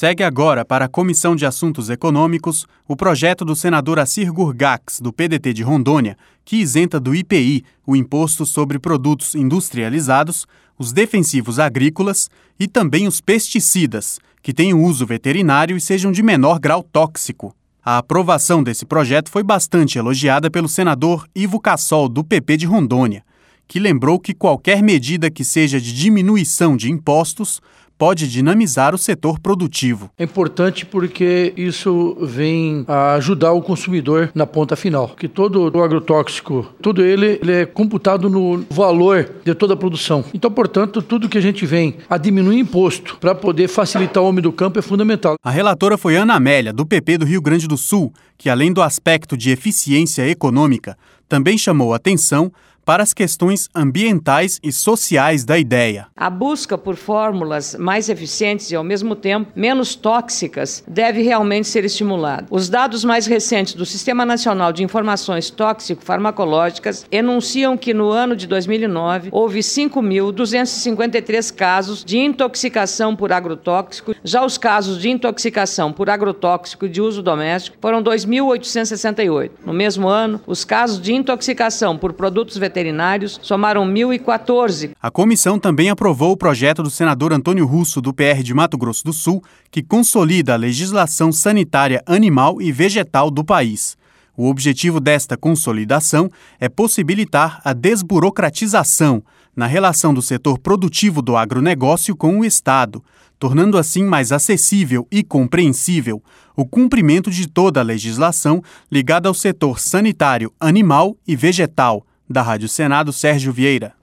Segue agora para a Comissão de Assuntos Econômicos o projeto do senador Assir Gurgax, do PDT de Rondônia, que isenta do IPI, o Imposto sobre Produtos Industrializados, os defensivos agrícolas e também os pesticidas, que tenham uso veterinário e sejam de menor grau tóxico. A aprovação desse projeto foi bastante elogiada pelo senador Ivo Cassol, do PP de Rondônia, que lembrou que qualquer medida que seja de diminuição de impostos pode dinamizar o setor produtivo. É importante porque isso vem a ajudar o consumidor na ponta final, que todo o agrotóxico, tudo ele é computado no valor de toda a produção. Então, portanto, tudo que a gente vem a diminuir imposto para poder facilitar o homem do campo é fundamental. A relatora foi Ana Amélia, do PP do Rio Grande do Sul, que além do aspecto de eficiência econômica, também chamou atenção para as questões ambientais e sociais da ideia. A busca por fórmulas mais eficientes e, ao mesmo tempo, menos tóxicas deve realmente ser estimulada. Os dados mais recentes do Sistema Nacional de Informações Tóxico-Farmacológicas enunciam que no ano de 2009 houve 5.253 casos de intoxicação por agrotóxico. Já os casos de intoxicação por agrotóxico de uso doméstico foram 2.868. No mesmo ano, os casos de intoxicação por produtos veterinários somaram 1.014. A comissão também aprovou o projeto do senador Antônio Russo, do PR de Mato Grosso do Sul, que consolida a legislação sanitária animal e vegetal do país. O objetivo desta consolidação é possibilitar a desburocratização na relação do setor produtivo do agronegócio com o Estado, tornando assim mais acessível e compreensível o cumprimento de toda a legislação ligada ao setor sanitário animal e vegetal. Da Rádio Senado, Sérgio Vieira.